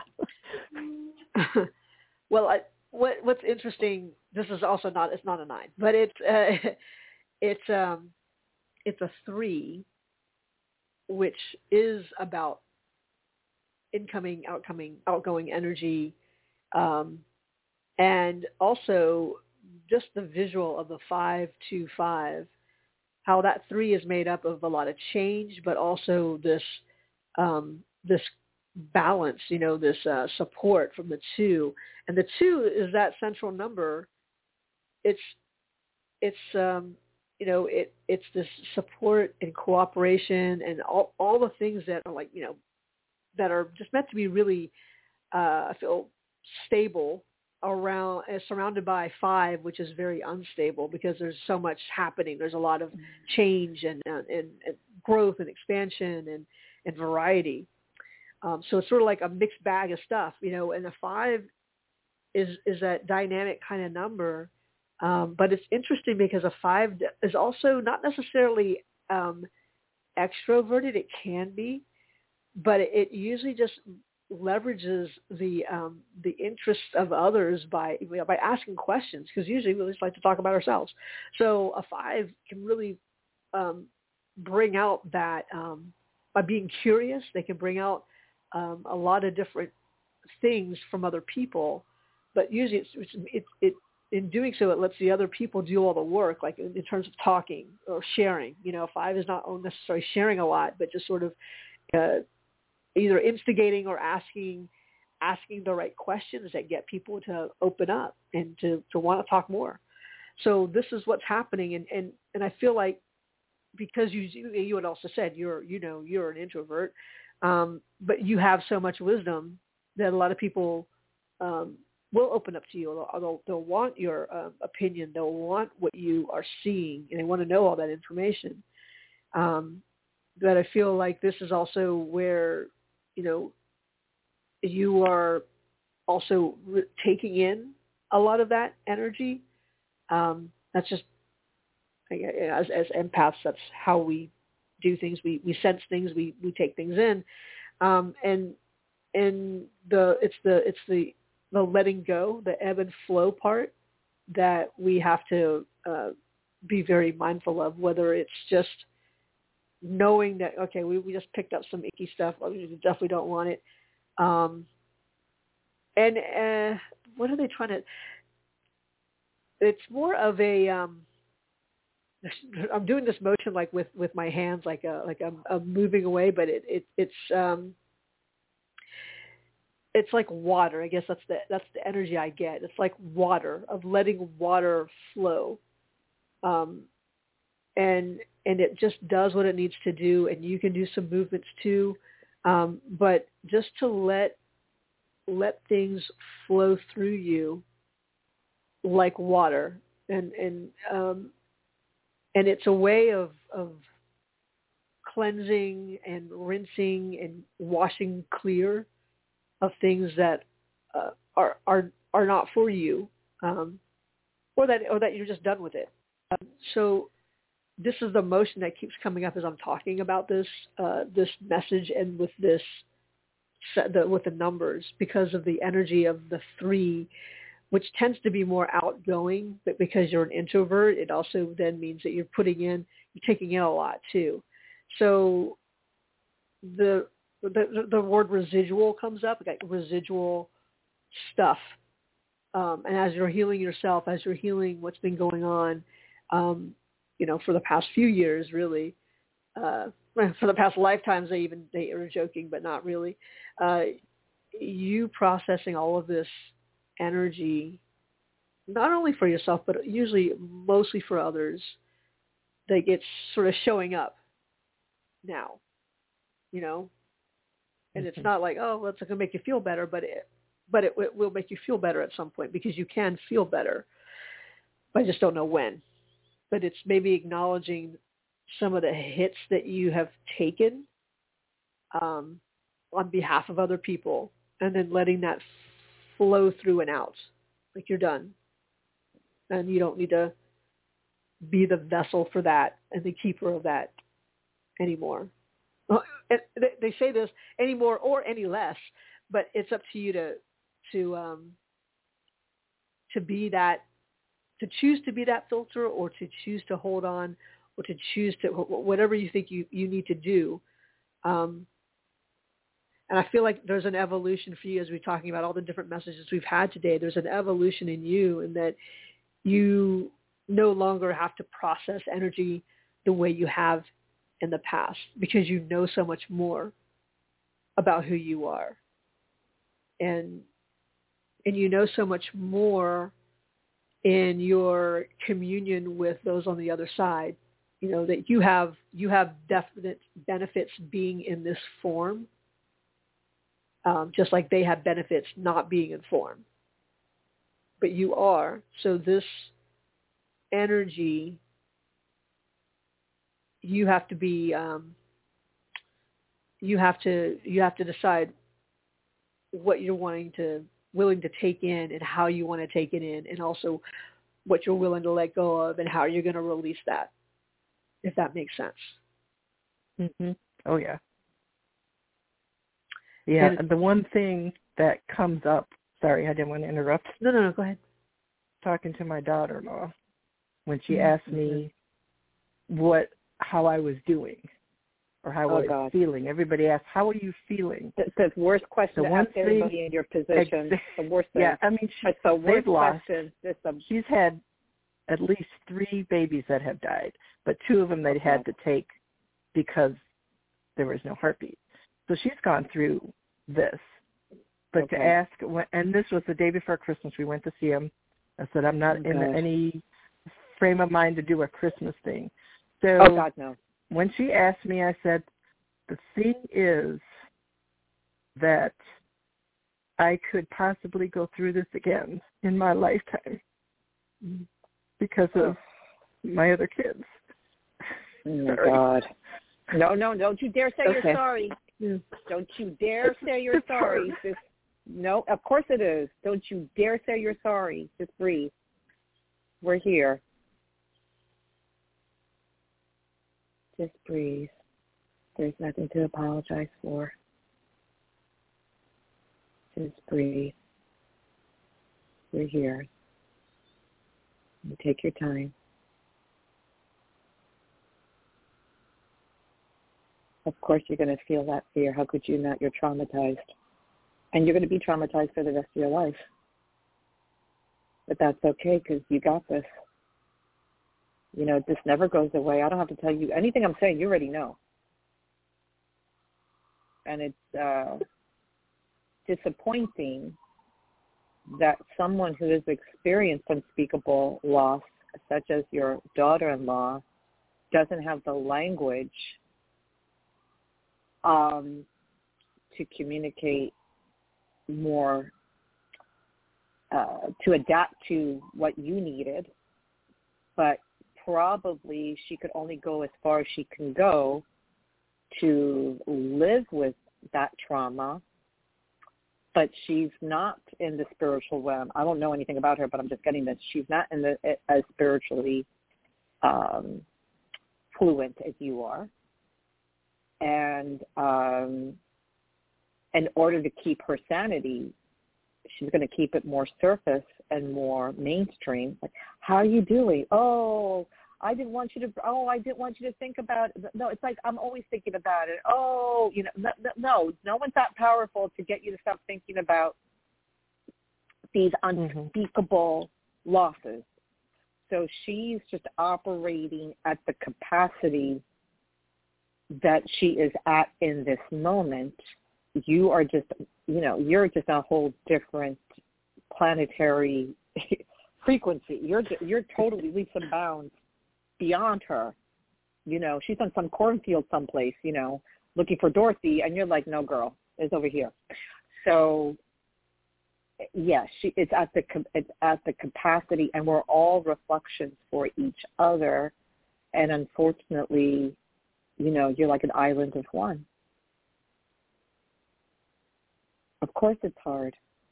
B: Well, what's interesting? This is also not. It's not a 9, but it's a 3, which is about incoming, outgoing energy, and also just the visual of the 525. How that 3 is made up of a lot of change, but also this balance, this support from the 2. And the 2 is that central number. It's this support and cooperation and all the things that are like, that are just meant to be really, I feel, stable around, surrounded by 5, which is very unstable because there's so much happening. There's a lot of change and growth and expansion and variety. So it's sort of like a mixed bag of stuff, and the 5 is that dynamic kind of number. But it's interesting because a 5 is also not necessarily extroverted. It can be, but it usually just leverages the interests of others by asking questions, because usually we just like to talk about ourselves. So a 5 can really bring out that by being curious. They can bring out a lot of different things from other people, but usually it in doing so, it lets the other people do all the work, like in terms of talking or sharing. 5 is not necessarily sharing a lot, but just sort of either instigating or asking the right questions that get people to open up and to want to talk more. So this is what's happening, and I feel like, because you had also said you're an introvert, but you have so much wisdom that a lot of people will open up to you. They'll want your opinion. They'll want what you are seeing, and they want to know all that information. But I feel like this is also where, you are also taking in a lot of that energy. That's just, as empaths, that's how we do things. We sense things. We take things in, and it's the letting go, the ebb and flow part that we have to be very mindful of. Whether it's just knowing that, okay, we just picked up some icky stuff, we definitely don't want it. And what are they trying to? It's more of a I'm doing this motion like with my hands, like I'm moving away, but it's like water. I guess that's the energy I get. It's like water, of letting water flow, and it just does what it needs to do, and you can do some movements too, but just to let things flow through you like water, and it's a way of cleansing and rinsing and washing clear of things that are not for you, or that you're just done with it. So this is the motion that keeps coming up as I'm talking about this message, and with with the numbers, because of the energy of the 3, which tends to be more outgoing, but because you're an introvert, it also then means that you're taking in a lot too. So the word residual comes up, like residual stuff. And as you're healing yourself, as you're healing what's been going on, for the past few years, really, for the past lifetimes, they are joking, but not really. You processing all of this energy, not only for yourself, but usually mostly for others, that gets sort of showing up now, and it's not like, oh, well, it's going to make you feel better, but it will make you feel better at some point, because you can feel better, but I just don't know when. But it's maybe acknowledging some of the hits that you have taken on behalf of other people, and then letting that flow through and out, like you're done, and you don't need to be the vessel for that and the keeper of that anymore. They say this anymore or any less, but it's up to you to be that, to choose to be that filter, or to choose to hold on, or to choose to whatever you think you need to do. And I feel like there's an evolution for you, as we're talking about all the different messages we've had today. There's an evolution in you, in that you no longer have to process energy the way you have in the past, because you know so much more about who you are. And you know so much more in your communion with those on the other side, that you have definite benefits being in this form, just like they have benefits not being in form. But you are. So this energy, you have to be, you have to decide what you're willing to take in, and how you want to take it in, and also what you're willing to let go of, and how you're going to release that, if that makes sense.
F: Mm-hmm. Oh, yeah. Yeah, and the one thing that comes up, sorry, I didn't want to interrupt.
B: No, go ahead.
F: Talking to my daughter-in-law, when she asked me how I was doing or how I was feeling. Everybody asks, how are you feeling?
C: The worst question to ask everybody in your position. The worst thing.
F: Yeah, I mean,
C: it's the worst question.
F: She's had at least 3 babies that have died, but 2 of them they had to take because there was no heartbeat. So she's gone through this. But to ask, and this was the day before Christmas, we went to see him. I said, I'm not in any frame of mind to do a Christmas thing. So
C: no.
F: When she asked me, I said, the thing is that I could possibly go through this again in my lifetime because of my other kids.
C: Oh, my God. No, don't you dare say you're sorry. Don't you dare say you're sorry. No, of course it is. Don't you dare say you're sorry. Just breathe. We're here. Just breathe. There's nothing to apologize for. Just breathe. We're here. You take your time. Of course you're going to feel that fear. How could you not? You're traumatized. And you're going to be traumatized for the rest of your life. But that's okay because you got this. You know, this never goes away. I don't have to tell you anything I'm saying. You already know. And it's disappointing that someone who has experienced unspeakable loss, such as your daughter-in-law, doesn't have the language to communicate more, to adapt to what you needed. But probably she could only go as far as she can go to live with that trauma, but she's not in the spiritual realm. I don't know anything about her, but I'm just getting this. She's not in the as spiritually fluent as you are. And in order to keep her sanity, she's going to keep it more surface and more mainstream. Like, how are you doing? Oh, I didn't want you to think about it. No, it's like, I'm always thinking about it. Oh, you know, no one's that powerful to get you to stop thinking about these unspeakable losses. So she's just operating at the capacity that she is at in this moment. You are just, you're just a whole different planetary frequency. You're totally leaps and bounds beyond her. She's on some cornfield someplace, looking for Dorothy, and you're like, no, girl, it's over here. So, yes, it's at the capacity, and we're all reflections for each other. And unfortunately, you're like an island of one. Of course it's hard.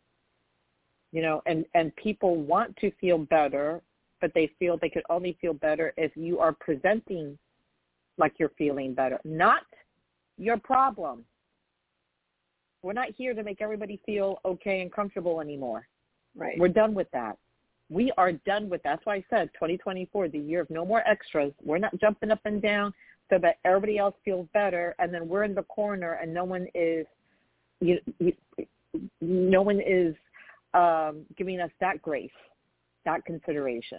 C: And people want to feel better, but they feel they could only feel better if you are presenting like you're feeling better. Not your problem. We're not here to make everybody feel okay and comfortable anymore.
B: Right.
C: We're done with that. We are done with that. That's why I said 2024, the year of no more extras. We're not jumping up and down so that everybody else feels better, and then we're in the corner and no one is giving us that grace, that consideration.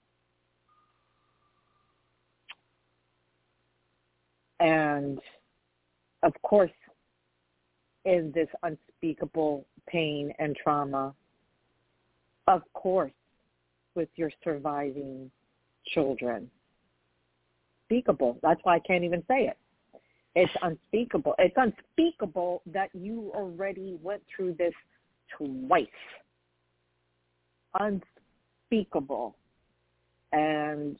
C: And of course, in this unspeakable pain and trauma, of course, with your surviving children, unspeakable. That's why I can't even say it. It's unspeakable. It's unspeakable that you already went through this twice. Unspeakable. And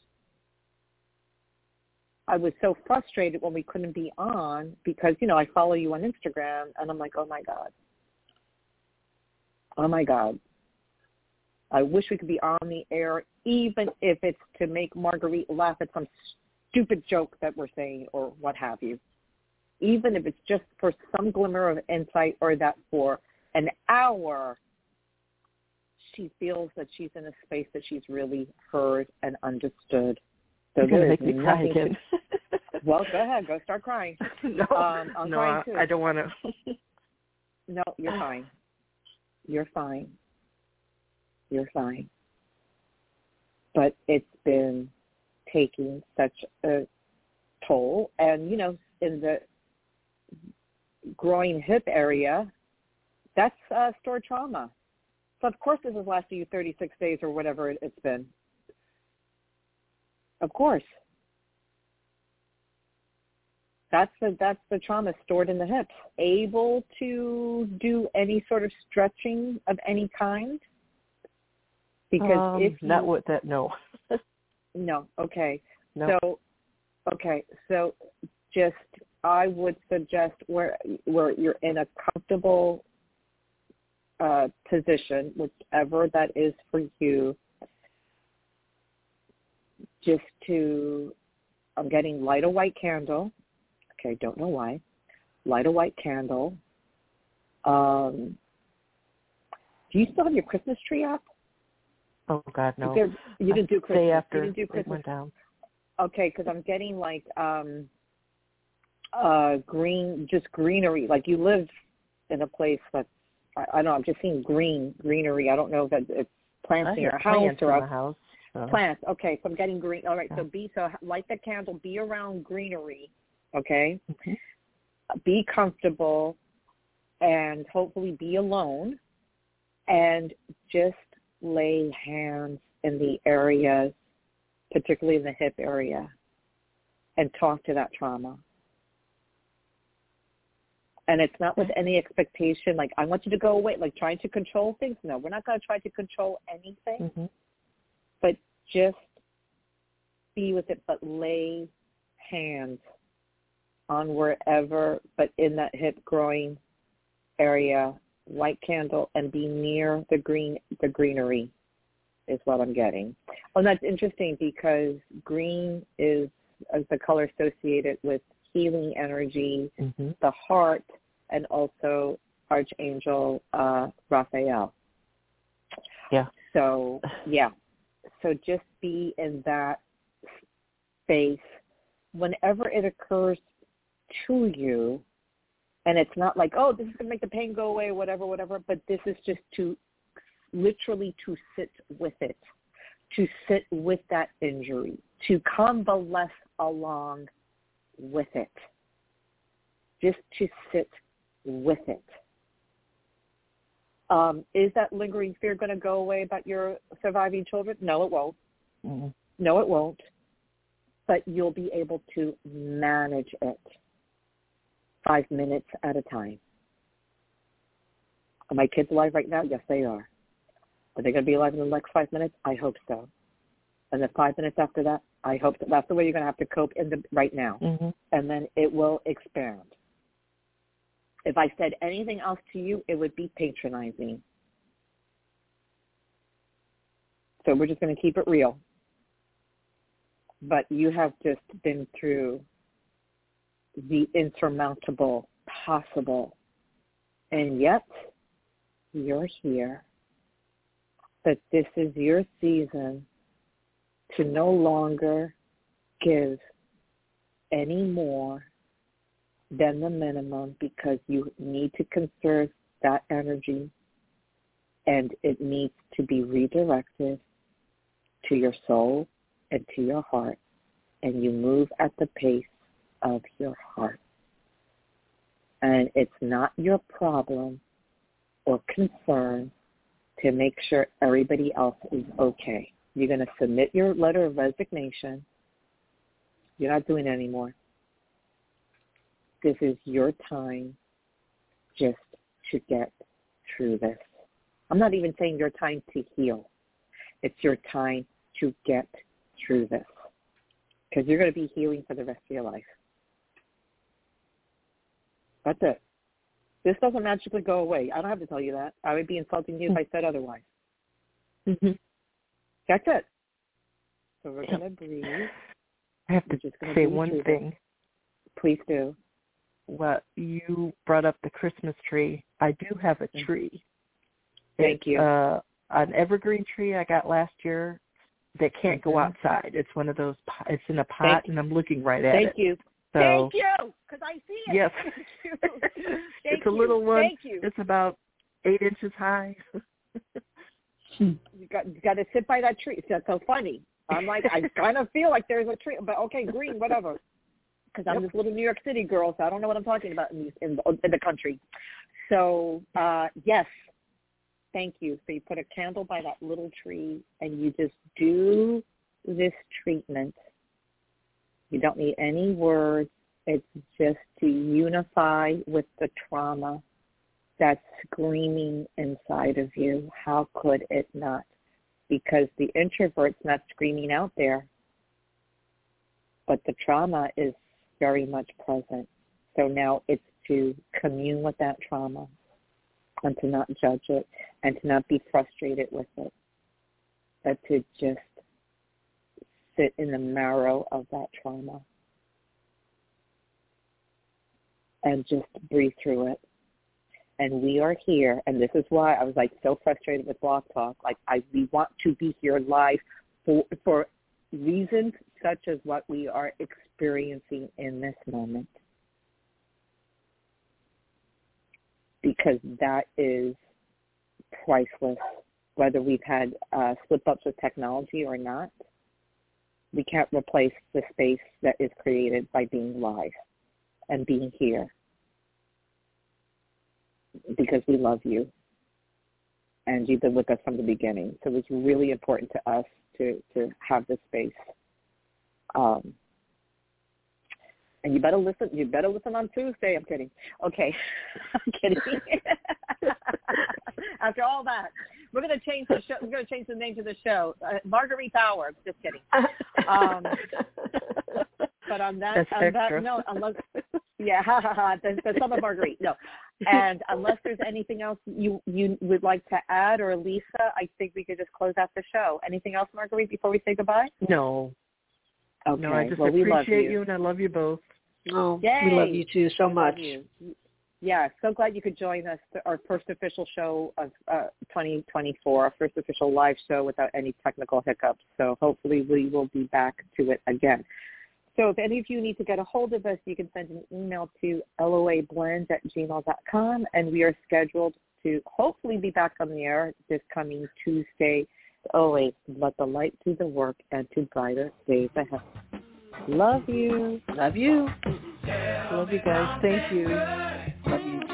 C: I was so frustrated when we couldn't be on because, I follow you on Instagram, and I'm like, oh, my God. Oh, my God. I wish we could be on the air, even if it's to make Marguerite laugh at some stupid joke that we're saying or what have you. even if it's just for some glimmer of insight, or that for an hour, she feels that she's in a space that she's really heard and understood. So
F: you're going to make me cry again.
C: Well, go ahead. Go start crying.
F: No,
C: I'm crying too.
F: I don't want to.
C: No, you're fine. You're fine. You're fine. But it's been taking such a toll. And, you know, in the groin hip area, that's stored trauma. So, of course, this has lasted you 36 days or whatever it's been. Of course. That's the trauma stored in the hips. Able to do any sort of stretching of any kind? Because if you,
F: not with that, no.
C: No, okay.
F: No.
C: So just I would suggest where you're in a comfortable position, whichever that is for you, just to, I'm getting light a white candle. Okay, don't know why. Light a white candle. Do you still have your Christmas tree up?
F: Oh, God, no.
C: You didn't do Christmas.
F: Day after
C: you didn't do Christmas.
F: It went down.
C: Okay, because I'm getting like green, just greenery. Like you live in a place that's, I don't know, I'm just seeing greenery. I don't know if it's plants in your house
F: plants
C: or
F: in the house. So.
C: Plants. Okay, so I'm getting green. All right,
F: Yeah.
C: so light the candle. Be around greenery. Okay.
F: Mm-hmm.
C: Be comfortable, and hopefully be alone, and just lay hands in the areas, particularly in the hip area, and talk to that trauma. And it's not with any expectation, like, I want you to go away, like trying to control things. No, we're not going to try to control anything,
F: Mm-hmm.
C: but just be with it, but lay hands on wherever, but in that hip groin area, white candle, and be near the greenery is what I'm getting. Oh, that's interesting because green is the color associated with healing energy,
F: Mm-hmm.
C: the heart, and also Archangel Raphael.
F: Yeah.
C: So, yeah. So just be in that space whenever it occurs to you, and it's not like, oh, this is going to make the pain go away, whatever, but this is just to literally to sit with it, to sit with that injury, to convalesce along with it, just to sit with it. Is that lingering fear going to go away about your surviving children? No, it won't.
F: Mm-hmm.
C: No, it won't. But you'll be able to manage it 5 minutes at a time. Are my kids alive right now? Yes, they are. Are they going to be alive in the next 5 minutes? I hope so. And then 5 minutes after that, I hope that that's the way you're going to have to cope right now.
F: Mm-hmm.
C: And then it will expand. If I said anything else to you, it would be patronizing. So we're just going to keep it real. But you have just been through the insurmountable possible. And yet, you're here. But this is your season to no longer give any more than the minimum, because you need to conserve that energy, and it needs to be redirected to your soul and to your heart, and you move at the pace of your heart. And it's not your problem or concern to make sure everybody else is okay. You're going to submit your letter of resignation. You're not doing it anymore. This is your time just to get through this. I'm not even saying your time to heal. It's your time to get through this, because you're going to be healing for the rest of your life. That's it. This doesn't magically go away. I don't have to tell you that. I would be insulting you if I said otherwise.
F: Mm-hmm.
C: That's it. So we're going to breathe.
F: I have to say one thing.
C: Please do.
F: what you brought up, the Christmas tree. I do have a tree.
C: Thank you.
F: An evergreen tree I got last year that can't go outside. It's one of those, it's in a pot, and I'm looking right at it.
C: Thank you.
F: So,
C: thank you, because I see it.
F: Yes. It's a little one.
C: Thank you.
F: It's about 8 inches high.
C: You got to sit by that tree. It's so funny. I'm like, I kind of feel like there's a tree, but okay, green, whatever. Because I'm this little New York City girl, so I don't know what I'm talking about in the country. So, yes, thank you. So you put a candle by that little tree, and you just do this treatment. You don't need any words. It's just to unify with the trauma that's screaming inside of you. How could it not? Because the introvert's not screaming out there, but the trauma is very much present. So now it's to commune with that trauma and to not judge it and to not be frustrated with it, but to just sit in the marrow of that trauma and just breathe through it. And we are here, and this is why I was like so frustrated with Blog Talk. Like we want to be here live for reasons such as what we are experiencing in this moment, because that is priceless. Whether we've had slip-ups with technology or not, we can't replace the space that is created by being live and being here. Because we love you, and you've been with us from the beginning. So it's really important to us to have this space. And you better listen. You better listen on Tuesday. I'm kidding. Okay, I'm kidding. After all that, we're going to change the show. We're going to change the name to the show. Marguerite Bauer. Just kidding. But on that note, unless the Summer Marguerite. No. And unless there's anything else you would like to add, or Lisa, I think we could just close out the show. Anything else, Marguerite, before we say goodbye?
F: No.
C: Okay.
F: No, I just
C: we
F: appreciate you, and I love you both.
B: Oh,
C: Yay.
B: we love you too so much.
C: Yeah, so glad you could join us, our first official show of 2024, our first official live show without any technical hiccups. So hopefully we will be back to it again. So if any of you need to get a hold of us, you can send an email to loablends@gmail.com, and we are scheduled to hopefully be back on the air this coming Tuesday. Always let the light do the work and to brighter days ahead. Love you.
B: Love you.
F: Love you guys. Thank you.
B: Love you.